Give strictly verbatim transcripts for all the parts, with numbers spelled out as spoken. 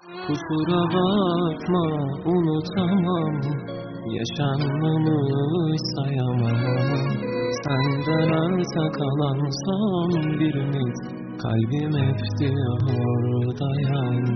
Kusura bakma, unutamam, yaşanmamış sayamam. Senden arta kalan son bir ümit, kalbim hep diyor dayan.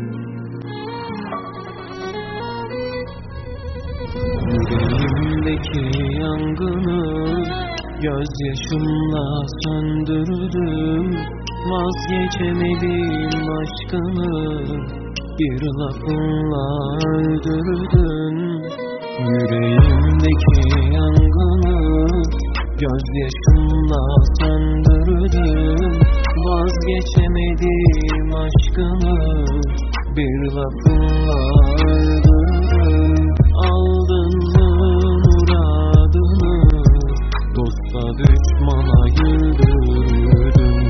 Yüreğimdeki yangını gözyaşımla söndürdüm. Vazgeçemedim aşkını, bir lafınla öldürdün. Yüreğimdeki yangını gözyaşımla söndürdün. Vazgeçemedim aşkını, bir lafınla öldürdün. Aldın mı muradını, dosta düşmana güldürdün.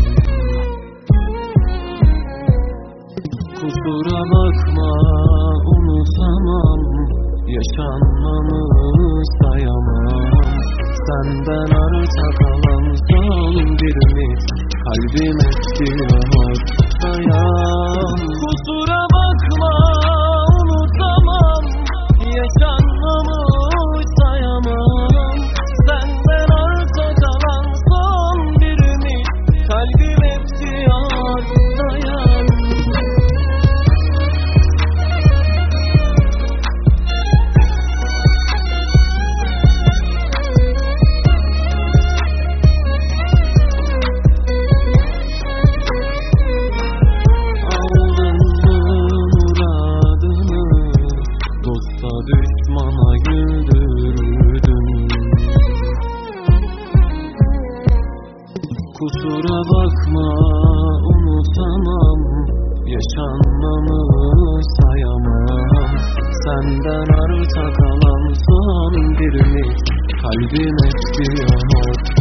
Kusura bakma, unutamam, yaşanmamı sayamam. Senden arta kalan son bir ümit, kalbim hep diyor dayan. Kusura bakma, unutamam, yaşanmamı sayamam. Senden arta kalan son bir ümit, kalbim hep diyor dayan. Düşmana güldürdün. Kusura bakma, unutamam, yaşanmamı sayamam. Senden arta kalan son bir ümit, kalbim hep diyor